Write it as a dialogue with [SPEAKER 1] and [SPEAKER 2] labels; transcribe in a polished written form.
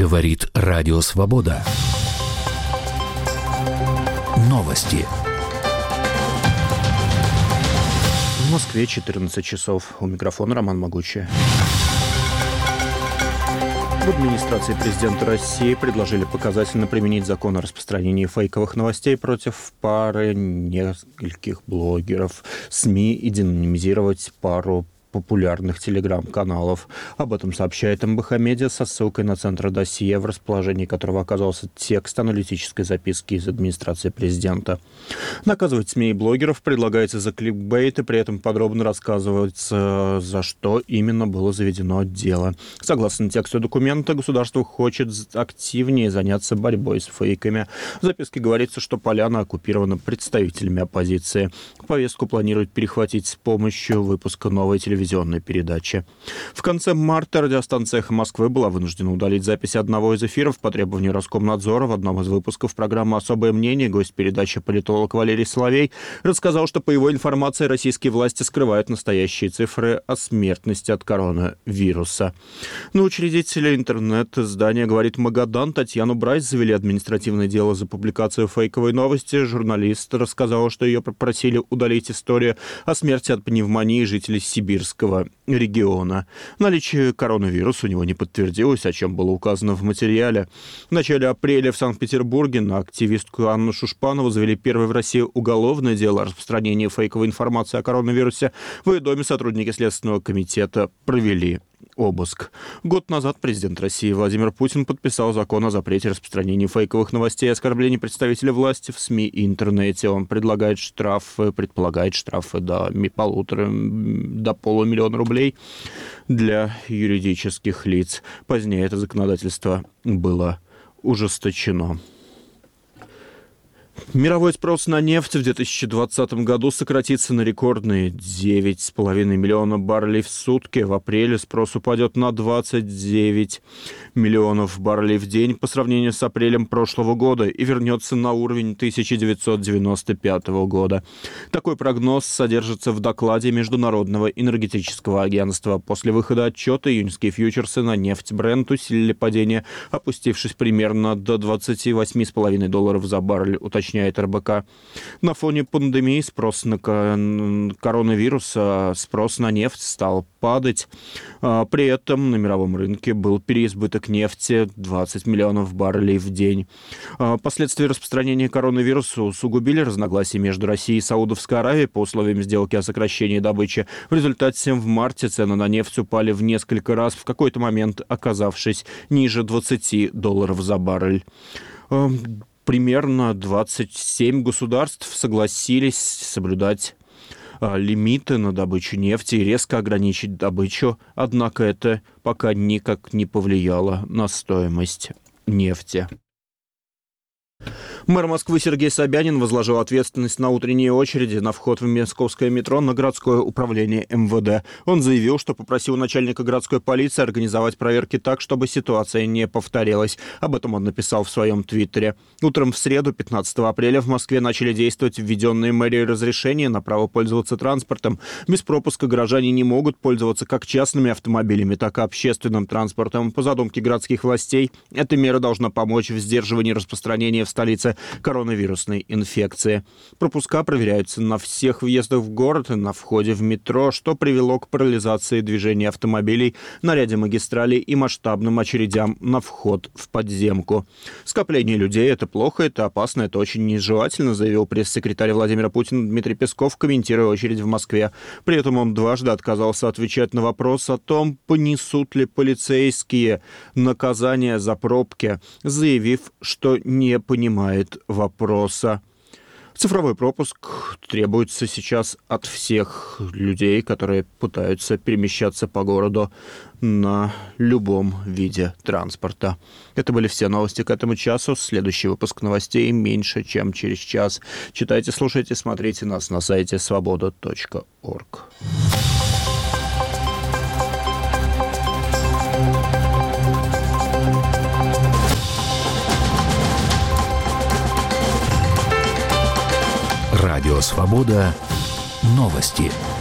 [SPEAKER 1] Говорит Радио Свобода. Новости.
[SPEAKER 2] В Москве 14 часов. У микрофона Роман Могучий. В администрации президента России предложили показательно применить закон о распространении фейковых новостей против пары нескольких блогеров, СМИ и деномизировать пару популярных телеграм-каналов. Об этом сообщает МБХ Медиа со ссылкой на центр досье, в расположении которого оказался текст аналитической записки из администрации президента. Наказывать СМИ и блогеров предлагается за кликбейт, и при этом подробно рассказывается, за что именно было заведено дело. Согласно тексту документа, государство хочет активнее заняться борьбой с фейками. В записке говорится, что поляна оккупирована представителями оппозиции. Повестку планируют перехватить с помощью выпуска новой телевизионной передачи. В конце марта радиостанция «Эхо Москвы» была вынуждена удалить запись одного из эфиров по требованию Роскомнадзора. В одном из выпусков программы «Особое мнение» гость передачи, политолог Валерий Соловей, рассказал, что, по его информации, российские власти скрывают настоящие цифры о смертности от коронавируса. На учредителя интернет-издания «Говорит Магадан» Татьяну Брайс завели административное дело за публикацию фейковой новости. Журналист рассказал, что ее попросили удалить историю о смерти от пневмонии жителей Сибирского региона. Наличие коронавируса у него не подтвердилось, о чем было указано в материале. В начале апреля в Санкт-Петербурге на активистку Анну Шушпанову завели первое в России уголовное дело о распространении фейковой информации о коронавирусе. В ее доме сотрудники Следственного комитета провели обыск. Год назад президент России Владимир Путин подписал закон о запрете распространения фейковых новостей и оскорблений представителя власти в СМИ и интернете. Он предполагает штрафы до 500 миллиона рублей для юридических лиц. Позднее это законодательство было ужесточено. Мировой спрос на нефть в 2020 году сократится на рекордные 9,5 миллиона баррелей в сутки. В апреле спрос упадет на 29 миллионов баррелей в день по сравнению с апрелем прошлого года и вернется на уровень 1995 года. Такой прогноз содержится в докладе Международного энергетического агентства. После выхода отчета июньские фьючерсы на нефть Brent усилили падение, опустившись примерно до $28,5 за баррель, уточняет РБК. На фоне пандемии спрос на коронавирус, спрос на нефть стал падать. При этом на мировом рынке был переизбыток нефти 20 миллионов баррелей в день. Последствия распространения коронавируса усугубили разногласия между Россией и Саудовской Аравией по условиям сделки о сокращении добычи. В результате в марте цены на нефть упали в несколько раз, в какой-то момент оказавшись ниже $20 за баррель. Примерно 27 государств согласились соблюдать лимиты на добычу нефти и резко ограничить добычу, однако это пока никак не повлияло на стоимость нефти. Мэр Москвы Сергей Собянин возложил ответственность на утренние очереди на вход в московское метро на городское управление МВД. Он заявил, что попросил начальника городской полиции организовать проверки так, чтобы ситуация не повторилась. Об этом он написал в своем твиттере. Утром в среду, 15 апреля, в Москве начали действовать введенные мэрией разрешения на право пользоваться транспортом. Без пропуска горожане не могут пользоваться как частными автомобилями, так и общественным транспортом. По задумке городских властей, эта мера должна помочь в сдерживании распространения в столице коронавирусной инфекции. Пропуска проверяются на всех въездах в город и на входе в метро, что привело к парализации движения автомобилей на ряде магистралей и масштабным очередям на вход в подземку. Скопление людей — это плохо, это опасно, это очень нежелательно, заявил пресс-секретарь Владимира Путина Дмитрий Песков, комментируя очередь в Москве. При этом он дважды отказался отвечать на вопрос о том, понесут ли полицейские наказание за пробки, заявив, что не понимает вопроса. Цифровой пропуск требуется сейчас от всех людей, которые пытаются перемещаться по городу на любом виде транспорта. Это были все новости к этому часу. Следующий выпуск новостей меньше, чем через час. Читайте, слушайте, смотрите нас на сайте svoboda.org.
[SPEAKER 1] Радио Свобода. Новости.